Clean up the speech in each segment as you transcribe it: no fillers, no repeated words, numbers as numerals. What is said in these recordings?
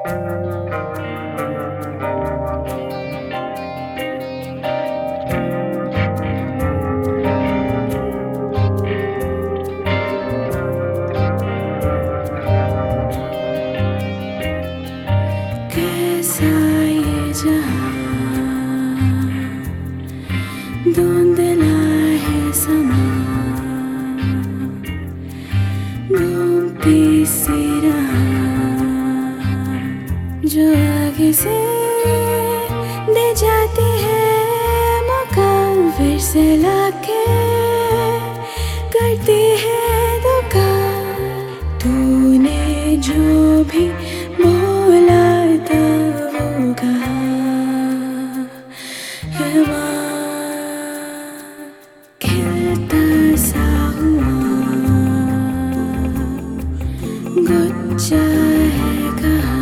कैसा ये जहां धुंधला है समा, घूमती सी राह जो आगे से दे जाती है मौका, फिर से लाके करती है धोखा। तूने जो भी बोला था वो कहा है वहाँ खिलता सा हुआ गुच्छा है कहाँ।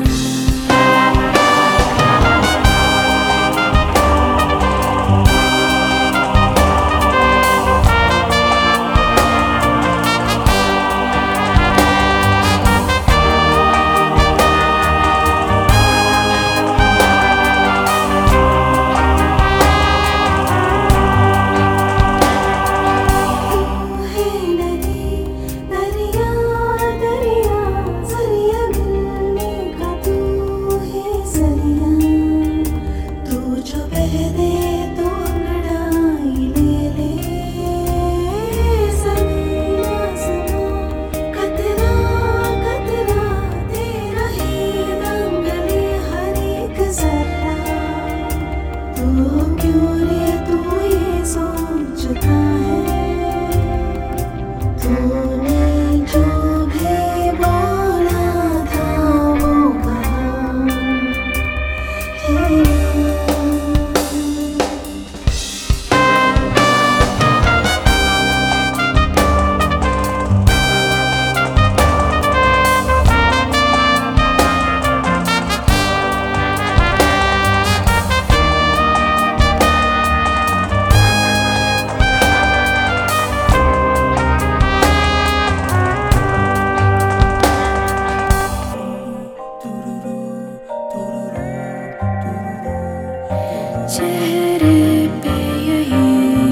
चेहरे पे यही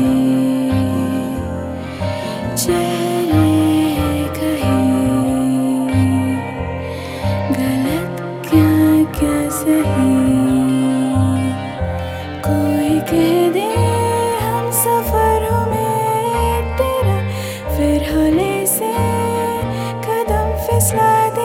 चेहरे कहीं गलत क्या क्या सही, कोई कह दे हम सफरों में तेरा, फिर हौले से कदम फिसला दे।